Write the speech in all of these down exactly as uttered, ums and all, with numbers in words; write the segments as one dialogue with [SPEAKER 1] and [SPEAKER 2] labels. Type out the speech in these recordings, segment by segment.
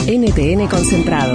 [SPEAKER 1] N T N Concentrado.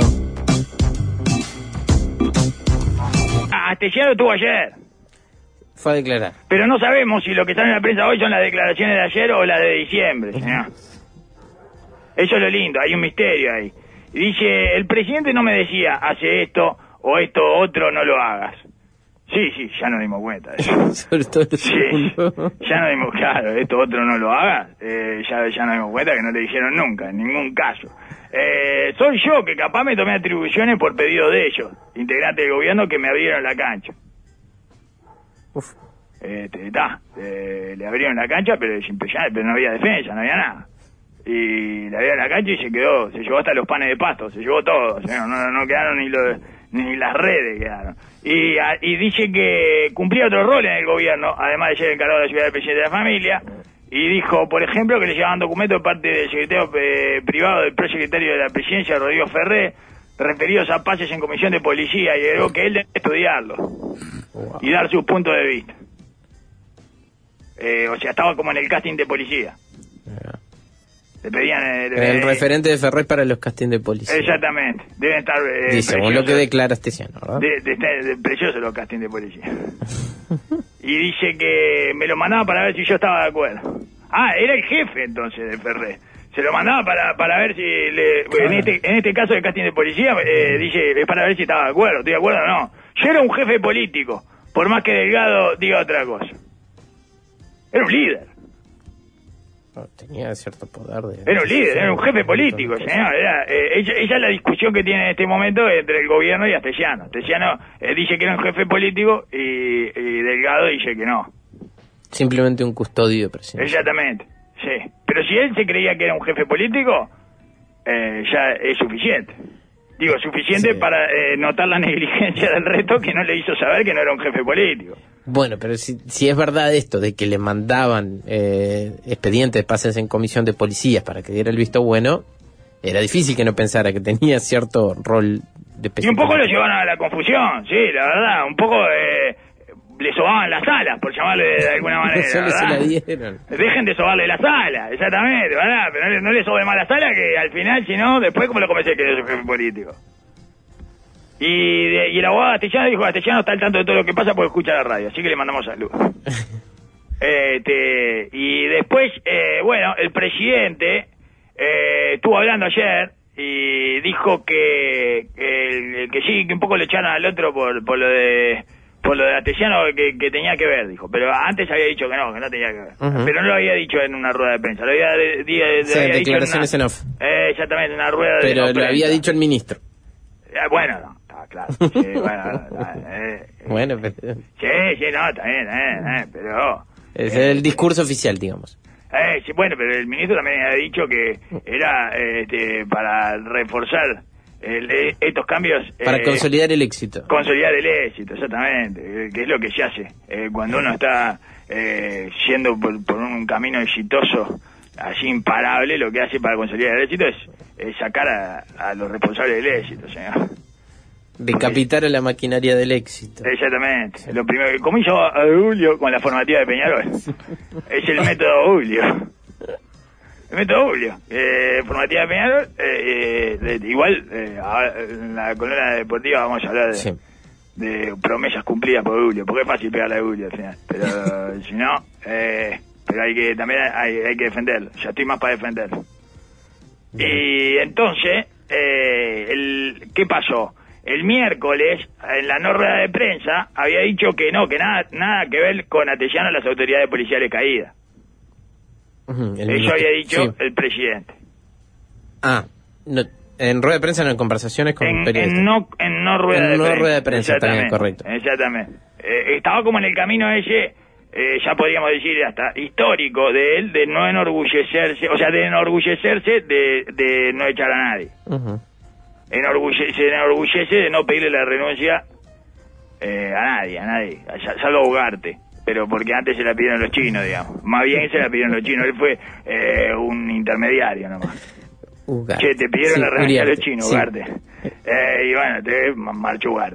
[SPEAKER 2] Astesiano estuvo ayer.
[SPEAKER 3] Fue a declarar.
[SPEAKER 2] Pero no sabemos si lo que sale en la prensa hoy son las declaraciones de ayer o las de diciembre, señor. Eso es lo lindo, hay un misterio ahí. Y dice, el presidente no me decía, hace esto o esto otro, no lo hagas. Sí, sí, ya nos dimos cuenta de eso.
[SPEAKER 3] Sobre todo el
[SPEAKER 2] Sí,
[SPEAKER 3] segundo.
[SPEAKER 2] ya nos dimos, claro, esto otro no lo hagas. Eh, ya, ya nos dimos cuenta que no te dijeron nunca, en ningún caso. Eh, soy yo que capaz me tomé atribuciones por pedido de ellos, integrantes del gobierno que me abrieron la cancha.
[SPEAKER 3] Uf.
[SPEAKER 2] Este, ta, eh, le abrieron la cancha, pero, ya, pero no había defensa, no había nada. Y le abrieron la cancha y se quedó, se llevó hasta los panes de pasto, se llevó todo, no, no, no quedaron ni los, ni las redes quedaron. Y, a, y dice que cumplía otro rol en el gobierno, además de ser encargado de ayudar al presidente de la familia, y dijo, por ejemplo, que le llevaban documentos de parte del secretario eh, privado del prosecretario de la presidencia, Rodrigo Ferré, referidos a pases en comisión de policía, y agregó que él debe estudiarlo wow. y dar sus puntos de vista. Eh, o sea, estaba como en el casting de policía. Yeah. Le pedían... Eh, le,
[SPEAKER 3] el
[SPEAKER 2] eh,
[SPEAKER 3] referente de Ferré para los castings de policía.
[SPEAKER 2] Exactamente. Deben estar... Eh,
[SPEAKER 3] Dice, según lo que declara Astesiano, ¿verdad?
[SPEAKER 2] De, de, de, de preciosos los castings de policía. Y dice que me lo mandaba para ver si yo estaba de acuerdo. Ah, era el jefe entonces de Ferré. Se lo mandaba para para ver si... Le, claro. en, este, en este caso del casting de policía, eh, dice, es para ver si estaba de acuerdo. ¿Estoy de acuerdo o no? Yo era un jefe político, por más que Delgado diga otra cosa. Era un líder.
[SPEAKER 3] No, tenía cierto poder de...
[SPEAKER 2] Era un líder, era un jefe político, señor. Era, eh, ella, ella es la discusión que tiene en este momento entre el gobierno y Astesiano. Astesiano eh, dice que era un jefe político y, y Delgado dice que no.
[SPEAKER 3] Simplemente un custodio presidencial.
[SPEAKER 2] Exactamente, sí. Pero si él se creía que era un jefe político, eh, ya es suficiente. Digo, suficiente sí. para eh, notar la negligencia del resto que no le hizo saber que no era un jefe político.
[SPEAKER 3] Bueno, pero si, si es verdad esto de que le mandaban eh, expedientes de pases en comisión de policías para que diera el visto bueno, era difícil que no pensara que tenía cierto rol de...
[SPEAKER 2] Y un poco lo llevaron a la confusión, sí, la verdad, un poco eh, le sobaban las alas, por llamarle de alguna manera,
[SPEAKER 3] Solo
[SPEAKER 2] ¿verdad?
[SPEAKER 3] Se la dieron.
[SPEAKER 2] Dejen de sobarle las alas, exactamente, ¿verdad? Pero no le, no le sobe más las alas que al final, si no, después como lo convencí que es un jefe político. Y, de, y el abogado Astesiano dijo, Astesiano está al tanto de todo lo que pasa porque escucha la radio, así que le mandamos saludos. este, y después, eh, bueno, el presidente eh, estuvo hablando ayer y dijo que, que, el, que sí, que un poco le echaron al otro por, por lo de por lo de Astesiano que, que tenía que ver, dijo, pero antes había dicho que no, que no tenía que ver, uh-huh. pero no lo había dicho en una rueda de prensa, lo había, de, de, de,
[SPEAKER 3] sí,
[SPEAKER 2] había
[SPEAKER 3] declaraciones
[SPEAKER 2] dicho en, una,
[SPEAKER 3] en off.
[SPEAKER 2] Eh, exactamente, en una rueda
[SPEAKER 3] pero
[SPEAKER 2] de
[SPEAKER 3] Pero lo
[SPEAKER 2] prensa.
[SPEAKER 3] había dicho el ministro.
[SPEAKER 2] Eh, bueno, no. Claro, sí, bueno, eh,
[SPEAKER 3] bueno, pero...
[SPEAKER 2] sí, sí, no, está bien, eh, eh, pero...
[SPEAKER 3] Es
[SPEAKER 2] eh,
[SPEAKER 3] el discurso oficial, digamos.
[SPEAKER 2] Eh, sí, bueno, pero el ministro también había dicho que era este, para reforzar el, estos cambios...
[SPEAKER 3] Para
[SPEAKER 2] eh,
[SPEAKER 3] consolidar el éxito.
[SPEAKER 2] Consolidar el éxito, exactamente, que es lo que se hace eh, cuando uno está eh, yendo por, por un camino exitoso, así imparable, lo que hace para consolidar el éxito es, es sacar a, a los responsables del éxito, señor.
[SPEAKER 3] Decapitar a la maquinaria del éxito.
[SPEAKER 2] Exactamente. Sí. Lo primero que, como hizo a Julio con la formativa de Peñarol, es el método Julio. El método Julio. Eh, formativa de Peñarol, eh, eh, de, igual, eh, ahora, en la columna deportiva vamos a hablar de, sí. de promesas cumplidas por Julio, porque es fácil pegarle a Julio al final. Pero si no, eh, pero hay que, también hay, hay que defenderlo. Ya estoy más para defenderlo. Bien. Y entonces, eh, el, ¿qué pasó? El miércoles, en la no rueda de prensa, había dicho que no, que nada nada que ver con Astesiano las autoridades policiales caídas. Uh-huh, Eso ministro. Había dicho sí. el presidente.
[SPEAKER 3] Ah, no, en rueda de prensa no, en conversaciones con
[SPEAKER 2] en,
[SPEAKER 3] periodistas.
[SPEAKER 2] En no, en no rueda
[SPEAKER 3] en
[SPEAKER 2] de
[SPEAKER 3] no
[SPEAKER 2] prensa.
[SPEAKER 3] rueda de prensa, también, correcto.
[SPEAKER 2] Exactamente. Eh, estaba como en el camino ese, eh, ya podríamos decir hasta histórico, de él, de no enorgullecerse, o sea, de enorgullecerse de, de no echar a nadie. Uh-huh. Enorgulle- se enorgullece de no pedirle la renuncia eh, a nadie, a nadie, salvo a Ugarte, pero porque antes se la pidieron los chinos, digamos. Más bien se la pidieron los chinos, él fue eh, un intermediario nomás.
[SPEAKER 3] Ugarte.
[SPEAKER 2] Che, te pidieron sí, la renuncia a los chinos,
[SPEAKER 3] sí.
[SPEAKER 2] Ugarte. Eh, y bueno, te marchó Ugarte.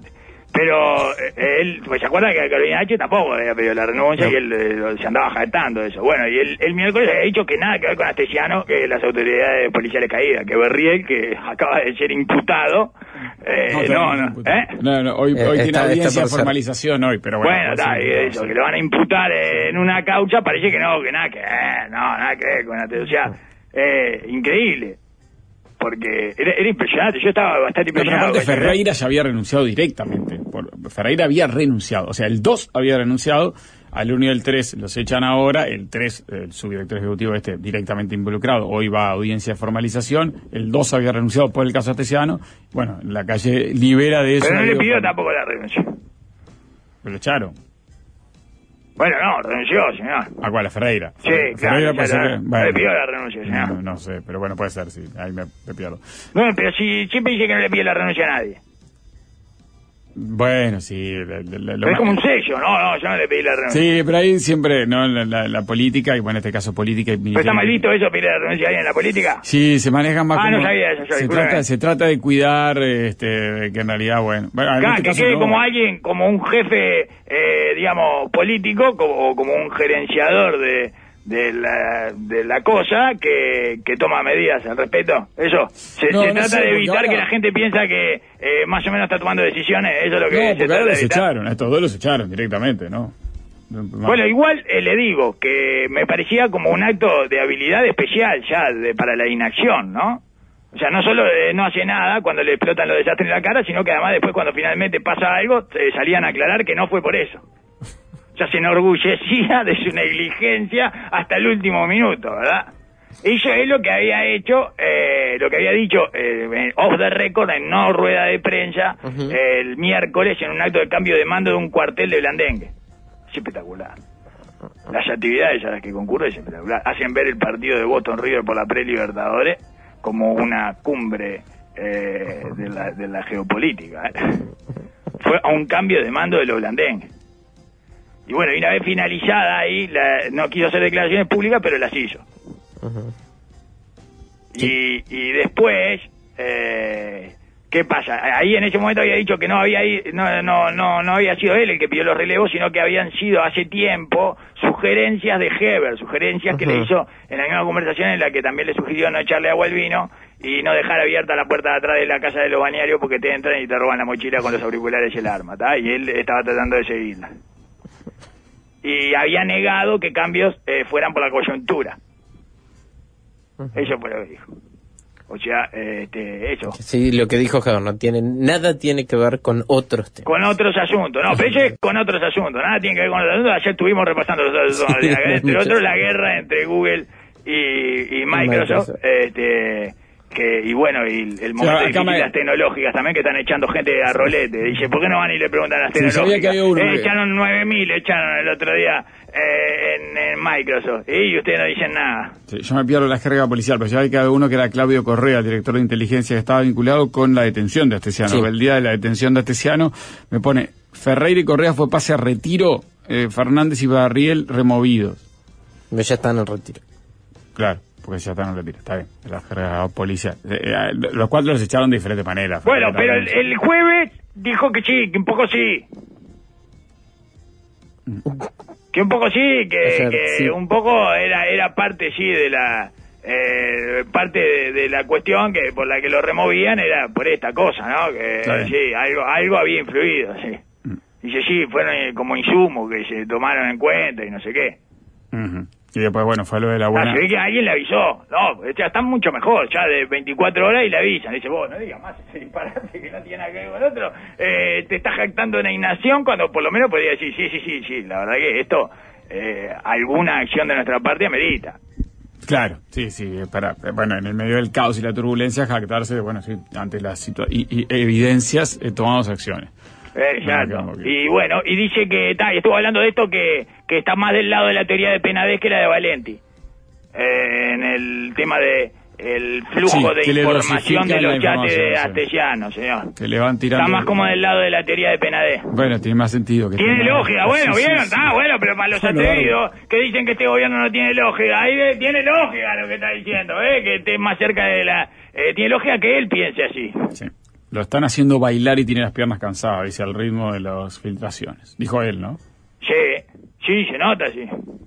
[SPEAKER 2] Pero eh, él, pues se acuerda que Carolina H tampoco había pedido la renuncia no. y él eh, se andaba jactando de eso. Bueno, y él, el miércoles había dicho que nada que ver con Astesiano, que las autoridades policiales caídas, que Berriel, que acaba de ser imputado, eh, no, no, no, ¿eh?
[SPEAKER 1] no, no, hoy, hoy eh, tiene audiencia de formalización hoy, pero bueno.
[SPEAKER 2] Bueno, está, y eso, que lo van a imputar en una causa, parece que no, que nada que ver, no, nada que ver con Astesiano, o sea, eh, increíble. Porque era, era impresionante, yo estaba bastante impresionado.
[SPEAKER 1] Pero aparte Ferreira ya había renunciado directamente. Por, Ferreira había renunciado, o sea, el dos había renunciado, al uno y el tres los echan ahora, el tres, el subdirector ejecutivo este directamente involucrado, hoy va a audiencia de formalización, el dos había renunciado por el caso Astesiano, bueno, la calle libera de eso.
[SPEAKER 2] Pero no le pidió tampoco la renuncia.
[SPEAKER 1] Lo echaron.
[SPEAKER 2] Bueno, no, renunció, señor.
[SPEAKER 1] ¿A cuál? ¿A Ferreira?
[SPEAKER 2] Sí,
[SPEAKER 1] Ferreira
[SPEAKER 2] claro.
[SPEAKER 1] Puede ser que, bueno,
[SPEAKER 2] le pidió la renuncia, señor.
[SPEAKER 1] No, no sé, pero bueno, puede ser, sí. Ahí me, me pierdo.
[SPEAKER 2] No, pero si siempre dice que no le pide la renuncia a nadie.
[SPEAKER 1] Bueno, sí. Le, le, le,
[SPEAKER 2] pero es como un sello, no, no, yo no le pedí la renuncia.
[SPEAKER 1] Sí, pero ahí siempre, ¿no? La, la, la política, y bueno, en este caso política y
[SPEAKER 2] ¿Pero está mal visto eso, pedir la renuncia a alguien en la política?
[SPEAKER 1] Sí, se maneja más
[SPEAKER 2] ah,
[SPEAKER 1] como...
[SPEAKER 2] no sabía eso, yo,
[SPEAKER 1] se trata, se trata de cuidar, este, que en realidad, bueno... bueno
[SPEAKER 2] claro,
[SPEAKER 1] este
[SPEAKER 2] que
[SPEAKER 1] caso
[SPEAKER 2] quede
[SPEAKER 1] no.
[SPEAKER 2] como alguien, como un jefe, eh, digamos, político, como, o como un gerenciador de... de la de la cosa que, que toma medidas al respecto. Eso se,
[SPEAKER 1] no,
[SPEAKER 2] se
[SPEAKER 1] no
[SPEAKER 2] trata
[SPEAKER 1] sé,
[SPEAKER 2] de evitar
[SPEAKER 1] ahora...
[SPEAKER 2] que la gente piensa que eh, más o menos está tomando decisiones. Eso es lo que
[SPEAKER 1] no,
[SPEAKER 2] se
[SPEAKER 1] porque
[SPEAKER 2] trata
[SPEAKER 1] ahora
[SPEAKER 2] de
[SPEAKER 1] los
[SPEAKER 2] evitar.
[SPEAKER 1] echaron, a estos dos los echaron directamente, ¿no?
[SPEAKER 2] Bueno, igual eh, le digo que me parecía como un acto de habilidad especial ya de, para la inacción, ¿no? O sea, no solo eh, no hace nada cuando le explotan los desastres en la cara, sino que además después cuando finalmente pasa algo, eh, salían a aclarar que no fue por eso. Ya se enorgullecía de su negligencia hasta el último minuto, ¿verdad? Eso es lo que había hecho, eh, lo que había dicho eh, off the record, en no rueda de prensa, uh-huh. eh, el miércoles en un acto de cambio de mando de un cuartel de Blandengue. Es espectacular. Las actividades a las que concurre es espectacular. Hacen ver el partido de Boston River por la pre-Libertadores como una cumbre eh, de, la, de la geopolítica. ¿eh? Fue a un cambio de mando de los Blandengue. Y bueno, y una vez finalizada ahí, la, no quiso hacer declaraciones públicas, pero las hizo. Uh-huh. Sí. Y, y después, eh, ¿qué pasa? Ahí en ese momento había dicho que no había no, no, no, no había sido él el que pidió los relevos, sino que habían sido hace tiempo sugerencias de Heber, sugerencias uh-huh. que le hizo en la misma conversación en la que también le sugirió no echarle agua al vino y no dejar abierta la puerta de atrás de la casa de los bañarios porque te entran y te roban la mochila con los auriculares y el arma, ¿tá? Y él estaba tratando de seguirla. Y había negado que cambios eh, fueran por la coyuntura. Uh-huh. Eso fue lo que dijo. O sea, eh, este, eso.
[SPEAKER 3] Sí, lo que dijo Javier, no tiene, nada tiene que ver con otros temas.
[SPEAKER 2] Con otros asuntos, no, pero eso es con otros asuntos, nada tiene que ver con otros asuntos. Ayer estuvimos repasando los asuntos, sí, entre otros la guerra entre Google y, y Microsoft, Microsoft. Este... que y bueno, y el momento sí, difícil de las tecnológicas también, que están echando gente a rolete. Dice, ¿por qué no van y le preguntan a las tecnológicas? Sí, eh, echaron nueve mil, echaron el otro día eh, en, en Microsoft, y ustedes no dicen nada.
[SPEAKER 1] Sí, yo me pierdo la jerga policial, pero ya hay que haber uno que era Claudio Correa, director de inteligencia, que estaba vinculado con la detención de Astesiano. Sí. El día de la detención de Astesiano me pone, Ferreira y Correa fue pase a retiro, eh, Fernández y Barriel removidos.
[SPEAKER 3] Ya están en retiro.
[SPEAKER 1] Claro. Porque ya están en retiro, está bien, la jerga policial. Eh, eh, los cuatro los echaron de diferentes maneras.
[SPEAKER 2] Bueno, pero el, el jueves dijo que sí, que un poco sí. Que un poco sí, que, o sea, que sí. un poco era era parte, sí, de la... Eh, parte de, de la cuestión que por la que lo removían era por esta cosa, ¿no? Que sí, algo algo había influido, sí. Mm. Dice, sí, fueron como insumos que se tomaron en cuenta y no sé qué.
[SPEAKER 1] Uh-huh. Y después, bueno, fue lo de la buena...
[SPEAKER 2] Ah, se ve que alguien le avisó. No, ya están mucho mejor, ya de veinticuatro horas y le avisan. Dice, vos, no digas más ese disparate que no tiene nada que ver con el otro. Eh, te estás jactando de una inacción cuando por lo menos podría decir, sí, sí, sí, sí, la verdad que esto, eh, alguna acción de nuestra parte amerita.
[SPEAKER 1] Claro, sí, sí, para, bueno, en el medio del caos y la turbulencia, jactarse, bueno, sí, ante las situa- y, y evidencias, eh, tomamos acciones.
[SPEAKER 2] Exacto. No, y bueno, y dice que está, y estuvo hablando de esto que, que está más del lado de la teoría de Penades que la de Valenti. Eh, en el tema de el flujo sí, de información de los chates de Astesiano, señor.
[SPEAKER 1] Que le van tirando.
[SPEAKER 2] Está más como del lado de la teoría de Penades.
[SPEAKER 1] Bueno, tiene más sentido. Que
[SPEAKER 2] tiene lógica, bueno, sí, ¿vieron? Sí, sí. Ah, bueno, pero para los atrevidos que dicen que este gobierno no tiene lógica, ahí ve, tiene lógica lo que está diciendo, ¿eh? Que esté más cerca de la... Eh, tiene lógica que él piense así.
[SPEAKER 1] Sí. Lo están haciendo bailar y tiene las piernas cansadas, dice, al ritmo de las filtraciones. Dijo él, ¿no?
[SPEAKER 2] Sí, sí, se nota, sí.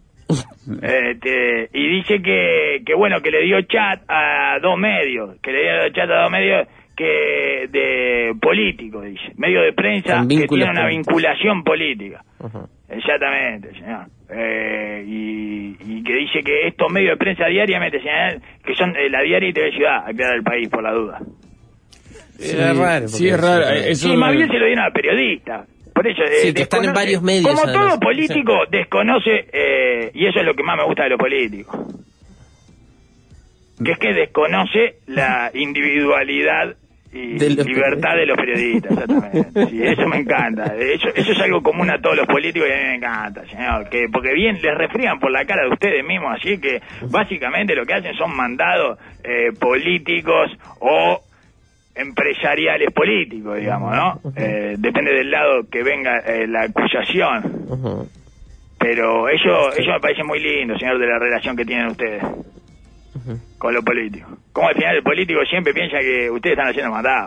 [SPEAKER 2] este, y dice que, que, bueno, que le dio chat a dos medios, que le dio chat a dos medios que de político, dice, medio de prensa que tiene una vinculación política. Uh-huh. Exactamente, señor. Eh, y, y que dice que estos medios de prensa diariamente, señor, que son eh, la Diaria y T V Ciudad, aclarar el país por la duda.
[SPEAKER 1] Sí, es raro. Sí, es raro. Eso
[SPEAKER 2] sí, más bien se lo dieron a periodistas. Por eso,
[SPEAKER 3] sí,
[SPEAKER 2] eh,
[SPEAKER 3] que están en varios medios.
[SPEAKER 2] Como todo político, sí. desconoce, eh, y eso es lo que más me gusta de los políticos, que es que desconoce la individualidad y de libertad de los periodistas, exactamente. Sí, eso me encanta. Eso, eso es algo común a todos los políticos y a mí me encanta, señor. Que, porque bien les refrían por la cara de ustedes mismos, así que básicamente lo que hacen son mandados eh, políticos o empresariales políticos, digamos, ¿no? Uh-huh. Eh, depende del lado que venga eh, la acusación. Uh-huh. Pero eso, eso me parece muy lindo, señor, de la relación que tienen ustedes uh-huh. con los políticos. Como al final el político siempre piensa que ustedes están haciendo mandado.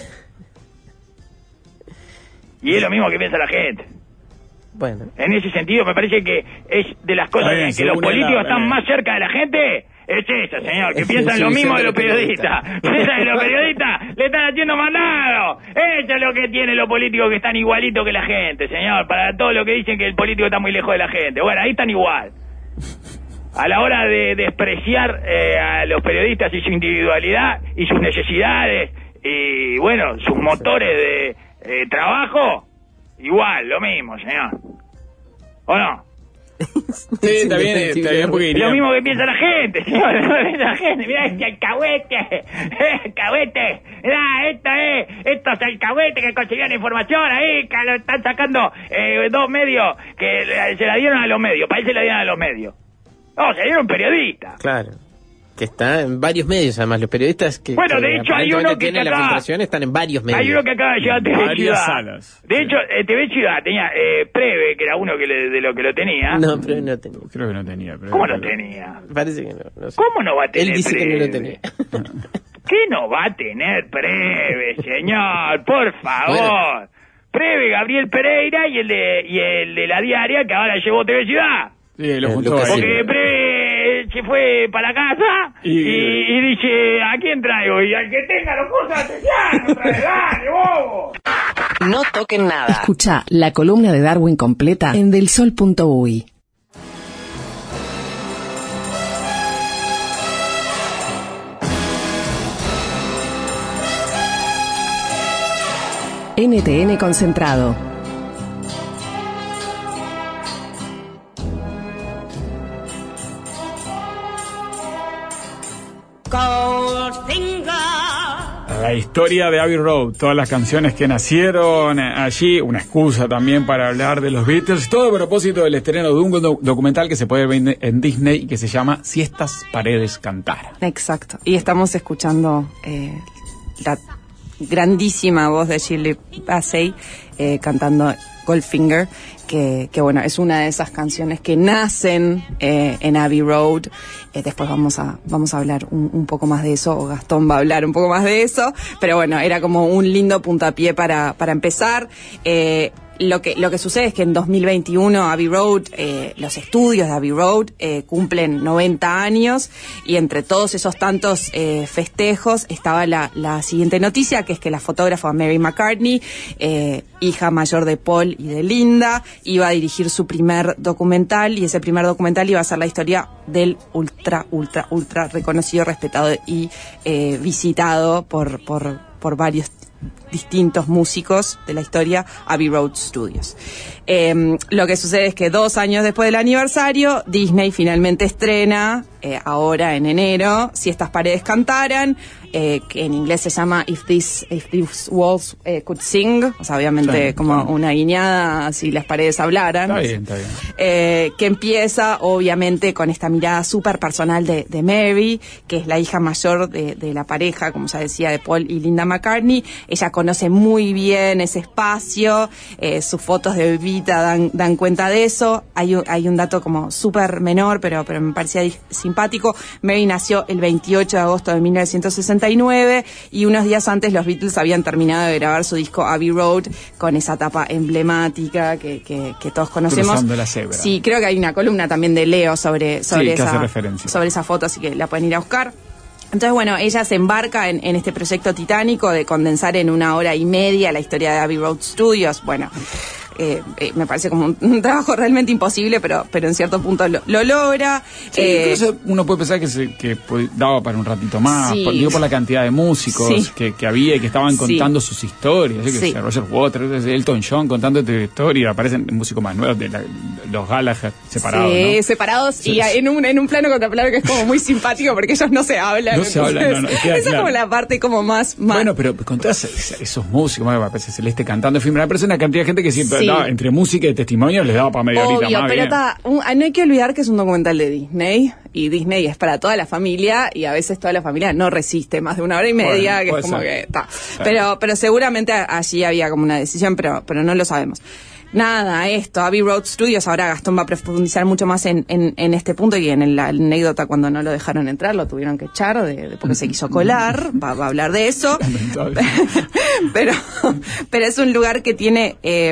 [SPEAKER 2] Y es lo mismo que piensa la gente.
[SPEAKER 3] Bueno.
[SPEAKER 2] En ese sentido me parece que es de las cosas bien, en que los políticos la, están más cerca de la gente. Es esa, señor, que piensan sí, lo mismo de los periodistas. Piensan que los periodistas le están haciendo mandado. Eso es lo que tienen los políticos, que están igualitos que la gente, señor. Para todo lo que dicen que el político está muy lejos de la gente. Bueno, ahí están igual. A la hora de despreciar eh, a los periodistas y su individualidad y sus necesidades y, bueno, sus motores de eh, trabajo, igual, lo mismo, señor. ¿O no?
[SPEAKER 1] Sí, está bien, está bien, porque
[SPEAKER 2] lo mismo que piensa la gente, señor. La gente, mirá este alcahuete, alcahuete, mirá, esto es, estos alcahuetes que consiguieron información ahí, que lo están sacando eh, dos medios, que se la dieron a los medios, para él se la dieron a los medios. No, se dieron periodistas.
[SPEAKER 3] Claro. Que está en varios medios, además, los periodistas que...
[SPEAKER 2] Bueno, de hecho hay uno que
[SPEAKER 3] tiene la filtración, están en varios medios.
[SPEAKER 2] Hay uno que acaba de llegar a T V Ciudad.
[SPEAKER 1] Salas.
[SPEAKER 2] De sí. hecho, eh, T V Ciudad tenía eh, Preve, que era uno que le, de lo que lo tenía.
[SPEAKER 3] No, Preve no tenía.
[SPEAKER 1] Creo que no tenía. Preve,
[SPEAKER 2] ¿Cómo
[SPEAKER 1] no
[SPEAKER 2] lo tenía?
[SPEAKER 3] Parece que no, no sé.
[SPEAKER 2] ¿Cómo no va a tener
[SPEAKER 3] Él dice
[SPEAKER 2] Preve?
[SPEAKER 3] que no lo tenía.
[SPEAKER 2] ¿Qué no va a tener Preve, señor? Por favor. Bueno. Preve, Gabriel Pereira y el de y el de la Diaria, que ahora llevó T V Ciudad.
[SPEAKER 1] Sí, lo juntó
[SPEAKER 2] ahí. Porque Preve se fue para casa y, y, y dice, ¿a quién traigo? Y al que tenga los cosas no trae, dale, bobo.
[SPEAKER 4] No toquen nada.
[SPEAKER 5] Escucha la columna de Darwin completa en del sol punto u y. N T N concentrado.
[SPEAKER 1] La historia de Abbey Road, todas las canciones que nacieron allí, una excusa también para hablar de los Beatles, todo a propósito del estreno de un do- documental que se puede ver en Disney y que se llama Si estas paredes cantaran.
[SPEAKER 6] Exacto, y estamos escuchando eh, la grandísima voz de Shirley Bassey eh, cantando Goldfinger, que, que bueno, es una de esas canciones que nacen eh, en Abbey Road. Eh, después vamos a vamos a hablar un, un poco más de eso, o Gastón va a hablar un poco más de eso, pero bueno, era como un lindo puntapié para, para empezar. Eh, Lo que, lo que sucede es que en dos mil veintiuno Abbey Road, eh, los estudios de Abbey Road eh, cumplen noventa años, y entre todos esos tantos eh, festejos estaba la, la siguiente noticia, que es que la fotógrafa Mary McCartney, eh, hija mayor de Paul y de Linda, iba a dirigir su primer documental, y ese primer documental iba a ser la historia del ultra, ultra, ultra reconocido, respetado y eh, visitado por, por, por varios distintos músicos de la historia, Abbey Road Studios. Eh, lo que sucede es que dos años después del aniversario, Disney finalmente estrena, eh, ahora en enero, Si estas paredes cantaran, eh, que en inglés se llama If This, If These Walls eh, Could Sing, o sea, obviamente sí, como sí. una guiñada, si las paredes hablaran.
[SPEAKER 1] Está bien, está bien.
[SPEAKER 6] Eh, que empieza, obviamente, con esta mirada súper personal de, de Mary, que es la hija mayor de, de la pareja, como ya decía, de Paul y Linda McCartney. Ella conoce muy bien ese espacio, eh, sus fotos de bebita dan, dan cuenta de eso. Hay un, hay un dato como súper menor, pero, pero me parecía simpático. Mary nació el veintiocho de agosto de mil novecientos sesenta y nueve y unos días antes los Beatles habían terminado de grabar su disco Abbey Road con esa tapa emblemática que, que, que todos conocemos.
[SPEAKER 1] Cruzando la cebra.
[SPEAKER 6] Sí, creo que hay una columna también de Leo sobre, sobre,
[SPEAKER 1] sí, que
[SPEAKER 6] esa,
[SPEAKER 1] hace referencia.
[SPEAKER 6] sobre esa foto, así que la pueden ir a buscar. Entonces, bueno, ella se embarca en, en este proyecto titánico de condensar en una hora y media la historia de Abbey Road Studios. Bueno, eh, eh, me parece como un, un trabajo realmente imposible, pero pero en cierto punto lo, lo logra.
[SPEAKER 1] Sí,
[SPEAKER 6] eh,
[SPEAKER 1] incluso uno puede pensar que, se, que daba para un ratito más,
[SPEAKER 6] sí.
[SPEAKER 1] por, digo por la cantidad de músicos
[SPEAKER 6] Sí.
[SPEAKER 1] que, que había y que estaban contando
[SPEAKER 6] sí.
[SPEAKER 1] sus historias. Yo que
[SPEAKER 6] Sí.
[SPEAKER 1] sé, Roger Waters, Elton John contando tu historia, aparecen músicos más nuevos, de la, los Gallagher separados.
[SPEAKER 6] Sí,
[SPEAKER 1] ¿no?
[SPEAKER 6] separados
[SPEAKER 1] Sí.
[SPEAKER 6] y en un, en un plano contraplano que es como muy simpático porque ellos no se hablan.
[SPEAKER 1] No se hablan, no, no, queda
[SPEAKER 6] esa
[SPEAKER 1] claro.
[SPEAKER 6] es como la parte como más... más
[SPEAKER 1] Bueno, pero con todos esos músicos, me parece Celeste cantando, en fin, me parece una cantidad de gente que siempre
[SPEAKER 6] Sí.
[SPEAKER 1] daba, entre música y testimonio les daba para media horita
[SPEAKER 6] Obvio,
[SPEAKER 1] más.
[SPEAKER 6] pero
[SPEAKER 1] bien.
[SPEAKER 6] ta, un- no hay que olvidar que es un documental de Disney y Disney es para toda la familia y a veces toda la familia no resiste más de una hora y media,
[SPEAKER 1] Bueno,
[SPEAKER 6] que
[SPEAKER 1] puede
[SPEAKER 6] es como
[SPEAKER 1] ser.
[SPEAKER 6] que ta. Pero, pero seguramente allí había como una decisión, pero, pero no lo sabemos. Nada, esto, Abbey Road Studios, ahora Gastón va a profundizar mucho más en, en, en este punto y en la anécdota cuando no lo dejaron entrar, lo tuvieron que echar de, de porque se quiso colar, va, va a hablar de eso.
[SPEAKER 1] Lamentable.
[SPEAKER 6] pero, pero es un lugar que tiene eh,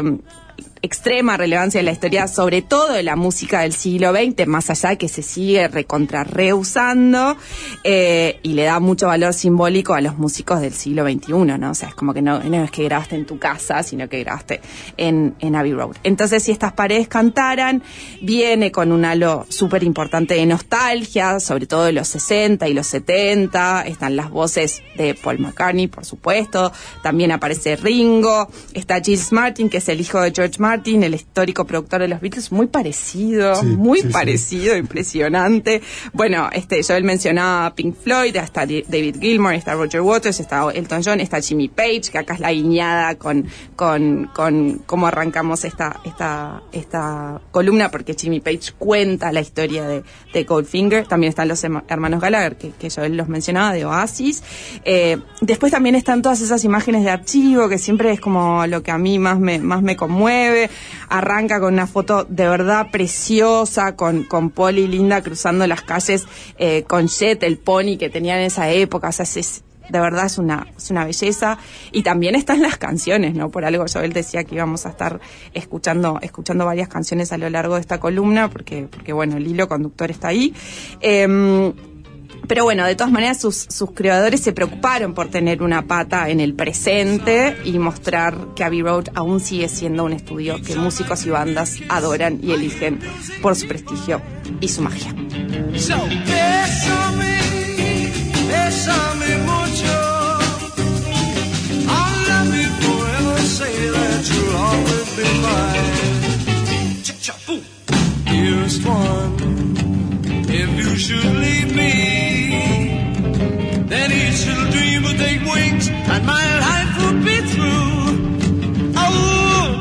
[SPEAKER 6] extrema relevancia en la historia, sobre todo de la música del siglo veinte, más allá de que se sigue recontra reusando, eh, y le da mucho valor simbólico a los músicos del siglo veintiuno, ¿no? O sea, es como que no, no es que grabaste en tu casa, sino que grabaste en, en Abbey Road. Entonces, si estas paredes cantaran, viene con un halo súper importante de nostalgia, sobre todo de los sesenta y los setenta, están las voces de Paul McCartney, por supuesto, también aparece Ringo, está Giles Martin, que es el hijo de George Martin, el histórico productor de los Beatles, muy parecido,
[SPEAKER 7] Sí,
[SPEAKER 6] muy
[SPEAKER 7] sí, sí.
[SPEAKER 6] parecido, impresionante. Bueno, este, yo él mencionaba Pink Floyd, está Di- David Gilmour, está Roger Waters, está Elton John, está Jimmy Page, que acá es la guiñada con, con, con cómo arrancamos esta, esta, esta columna, porque Jimmy Page cuenta la historia de, de Goldfinger. También están los herma- hermanos Gallagher, que, que yo él los mencionaba, de Oasis. Eh, después también están todas esas imágenes de archivo, que siempre es como lo que a mí más me, más me conmueve. Arranca con una foto de verdad preciosa, con, con Paul y Linda cruzando las calles, eh, con Jet, el pony que tenían en esa época. O sea, es, es- de verdad es una, es una belleza. Y también están las canciones, ¿no? Por algo Joel decía que íbamos a estar escuchando, escuchando varias canciones a lo largo de esta columna, porque, porque bueno, el hilo conductor está ahí. Eh, Pero bueno, de todas maneras sus, sus creadores se preocuparon por tener una pata en el presente y mostrar que Abbey Road aún sigue siendo un estudio que músicos y bandas adoran y eligen por su prestigio y su magia.
[SPEAKER 8] So, bésame, bésame mucho. I'll love you forever, say that you'll always be mine. Cha-cha-boom. Here's one. If you should leave me, then each little dream will take wings and my life will be through. Oh,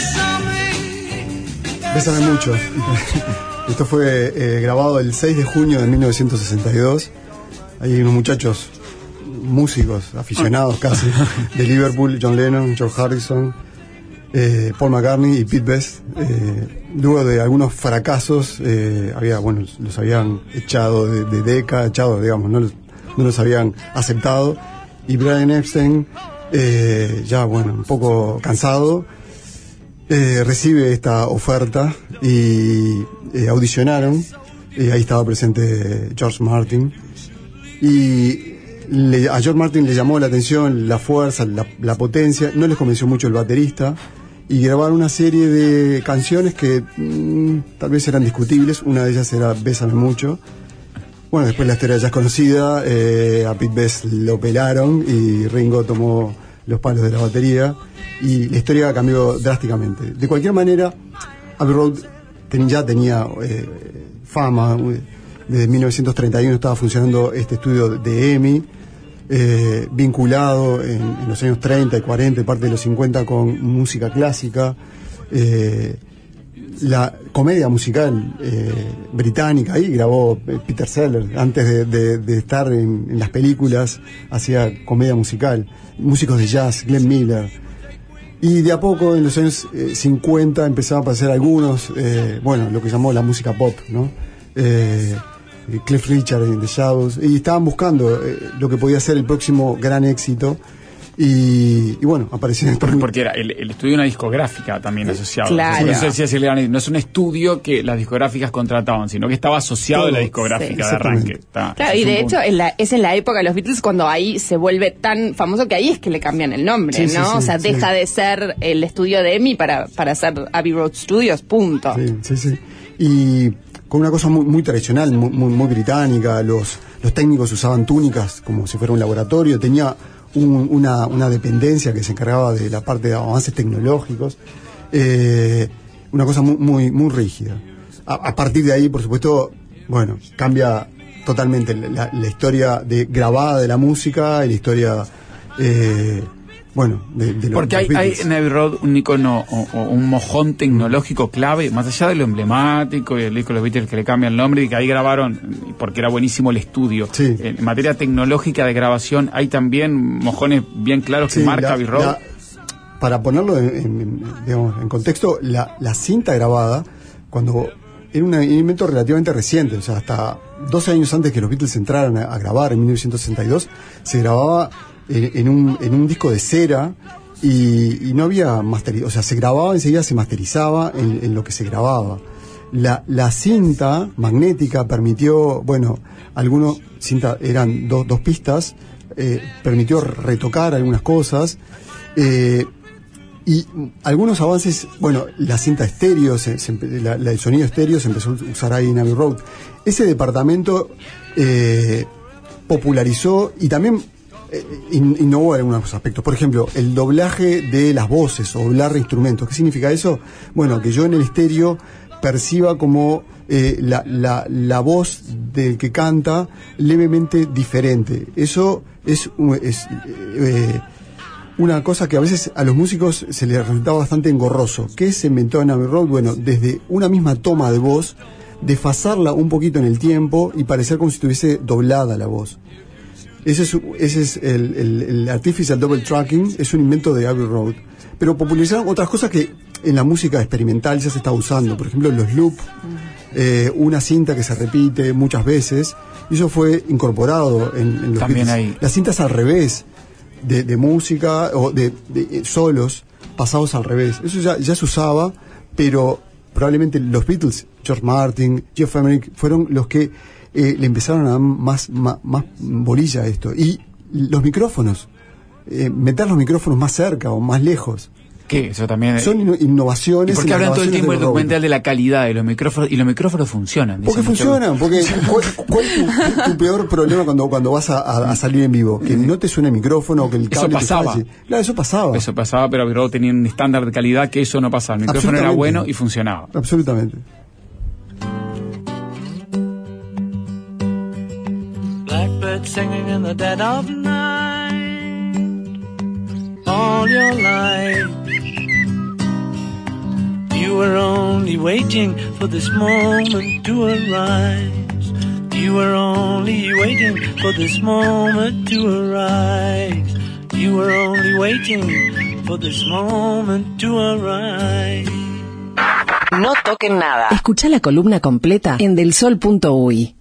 [SPEAKER 8] bésame.
[SPEAKER 7] Bésame mucho. Esto fue eh, grabado el seis de junio de mil novecientos sesenta y dos. Hay unos muchachos músicos, aficionados casi, de Liverpool, John Lennon, George Harrison, eh, Paul McCartney y Pete Best. Eh, luego de algunos fracasos, eh, había, bueno, los habían echado de, de Decca, echado, digamos, no los, no los habían aceptado. Y Brian Epstein, eh, ya, bueno, un poco cansado, eh, recibe esta oferta y eh, audicionaron. Eh, ahí estaba presente George Martin. Y le, a George Martin le llamó la atención la fuerza, la, la potencia, no les convenció mucho el baterista, y grabaron una serie de canciones que mmm, tal vez eran discutibles. Una de ellas era Bésame mucho. Bueno, después la historia ya es conocida, eh, a Pete Best lo pelaron y Ringo tomó los palos de la batería y la historia cambió drásticamente. De cualquier manera, Abbey Road ten, ya tenía eh, fama. Desde mil novecientos treinta y uno estaba funcionando este estudio de E M I, eh, vinculado en, en los años treinta y cuarenta y parte de los cincuenta con música clásica. Eh, la comedia musical eh, británica, ahí grabó Peter Sellers, antes de, de, de estar en, en las películas, hacía comedia musical. Músicos de jazz, Glenn Miller. Y de a poco, en los años eh, cincuenta, empezaban a aparecer algunos, eh, bueno, lo que llamó la música pop, ¿no? Eh, eh, Cliff Richard en The Shadows, y estaban buscando eh, lo que podía ser el próximo gran éxito. Y, y bueno, apareció en el
[SPEAKER 1] Porque, porque era el, el estudio de una discográfica también asociado.
[SPEAKER 6] Claro.
[SPEAKER 1] No, sé si así le dan- no es un estudio que las discográficas contrataban, sino que estaba asociado
[SPEAKER 7] Todo.
[SPEAKER 1] a la discográfica
[SPEAKER 7] Sí,
[SPEAKER 1] de arranque.
[SPEAKER 7] exactamente.
[SPEAKER 1] Está-
[SPEAKER 6] Claro,
[SPEAKER 1] es
[SPEAKER 6] y
[SPEAKER 1] un
[SPEAKER 6] de
[SPEAKER 1] punto.
[SPEAKER 6] hecho en la- es en la época de los Beatles cuando ahí se vuelve tan famoso que ahí es que le cambian el nombre,
[SPEAKER 7] Sí, sí,
[SPEAKER 6] ¿no?
[SPEAKER 7] sí,
[SPEAKER 6] o sea,
[SPEAKER 7] sí.
[SPEAKER 6] deja de ser el estudio de Emi para, para ser Abbey Road Studios, punto.
[SPEAKER 7] Sí, sí, sí. Y con una cosa muy, muy tradicional, muy, muy, muy británica, los, los técnicos usaban túnicas como si fuera un laboratorio, tenía un- una, una dependencia que se encargaba de la parte de avances tecnológicos, eh, una cosa muy, muy, muy rígida. A, a partir de ahí, por supuesto, bueno, cambia totalmente la, la historia de grabada de la música y la historia, eh, bueno, de, de los,
[SPEAKER 1] Porque
[SPEAKER 7] de
[SPEAKER 1] hay,
[SPEAKER 7] los
[SPEAKER 1] hay
[SPEAKER 7] Beatles.
[SPEAKER 1] en Abbey Road un icono o, o un mojón tecnológico clave, más allá de lo emblemático y el disco de los Beatles que le cambia el nombre y que ahí grabaron, porque era buenísimo el estudio.
[SPEAKER 7] Sí.
[SPEAKER 1] En materia tecnológica de grabación hay también mojones bien claros que
[SPEAKER 7] Sí,
[SPEAKER 1] marca
[SPEAKER 7] la-
[SPEAKER 1] Abbey Road.
[SPEAKER 7] la- para ponerlo en, en- digamos, en contexto, la, la cinta grabada, cuando era un invento relativamente reciente, o sea, hasta doce años antes que los Beatles entraran a, a grabar, en mil novecientos sesenta y dos, se grababa en, en un, en un disco de cera y, y no había masterización, o sea, se grababa enseguida, se masterizaba en, en lo que se grababa. La, la cinta magnética permitió, bueno, algunos cinta eran do- dos pistas, eh, permitió retocar algunas cosas, eh, y algunos avances, bueno, la cinta estéreo, se, se empe- la- la- el sonido estéreo se empezó a usar ahí en Abbey Road. Ese departamento eh, popularizó y también eh, in- innovó en algunos aspectos. Por ejemplo, el doblaje de las voces o doblar instrumentos. ¿Qué significa eso? Bueno, que yo en el estéreo perciba como eh, la, la, la voz del que canta levemente diferente. Eso es, un- es eh, una cosa que a veces a los músicos se les resultaba bastante engorroso. ¿Qué se inventó en Abbey Road? Bueno, desde una misma toma de voz, desfasarla un poquito en el tiempo y parecer como si estuviese doblada la voz. Ese es, ese es el, el, el artificial double tracking, es un invento de Abbey Road. Pero popularizaron otras cosas que en la música experimental ya se está usando. Por ejemplo, los loops, eh, una cinta que se repite muchas veces, y eso fue incorporado en, en los
[SPEAKER 1] También
[SPEAKER 7] Beatles.
[SPEAKER 1] hay-
[SPEAKER 7] Las cintas al revés, de, de música o de, de solos pasados al revés. Eso ya, ya se usaba, pero probablemente los Beatles, George Martin, Geoff Emerick, fueron los que eh, le empezaron a dar más, más, más bolilla a esto. Y los micrófonos, eh, meter los micrófonos más cerca o más lejos.
[SPEAKER 1] ¿Qué? Eso también.
[SPEAKER 7] Son inno- innovaciones.
[SPEAKER 1] ¿Y por qué
[SPEAKER 7] en las
[SPEAKER 1] hablan todo el
[SPEAKER 7] grabaciones
[SPEAKER 1] tiempo
[SPEAKER 7] de
[SPEAKER 1] el
[SPEAKER 7] Road.
[SPEAKER 1] documental de la calidad de los micrófonos? Y los micrófonos funcionan.
[SPEAKER 7] Porque
[SPEAKER 1] dicen
[SPEAKER 7] funcionan, porque ¿cuál, cuál es tu, tu peor problema cuando, cuando vas a, a- a salir en vivo? Que no te suene el micrófono o que el
[SPEAKER 1] Eso
[SPEAKER 7] cable te
[SPEAKER 1] pasaba.
[SPEAKER 7] falle. Claro, eso pasaba.
[SPEAKER 1] Eso pasaba, pero Abbey Road tenía un estándar de calidad que eso no pasaba. El micrófono era
[SPEAKER 7] Absolutamente.
[SPEAKER 1] bueno y funcionaba.
[SPEAKER 7] Absolutamente.
[SPEAKER 8] Blackbird singing in the dead of night. All your life, you were only waiting for this moment to arise. You were only waiting for this moment to arise. You were only waiting for this moment to arise.
[SPEAKER 4] No toquen nada.
[SPEAKER 5] Escucha la columna completa en delsol punto uy.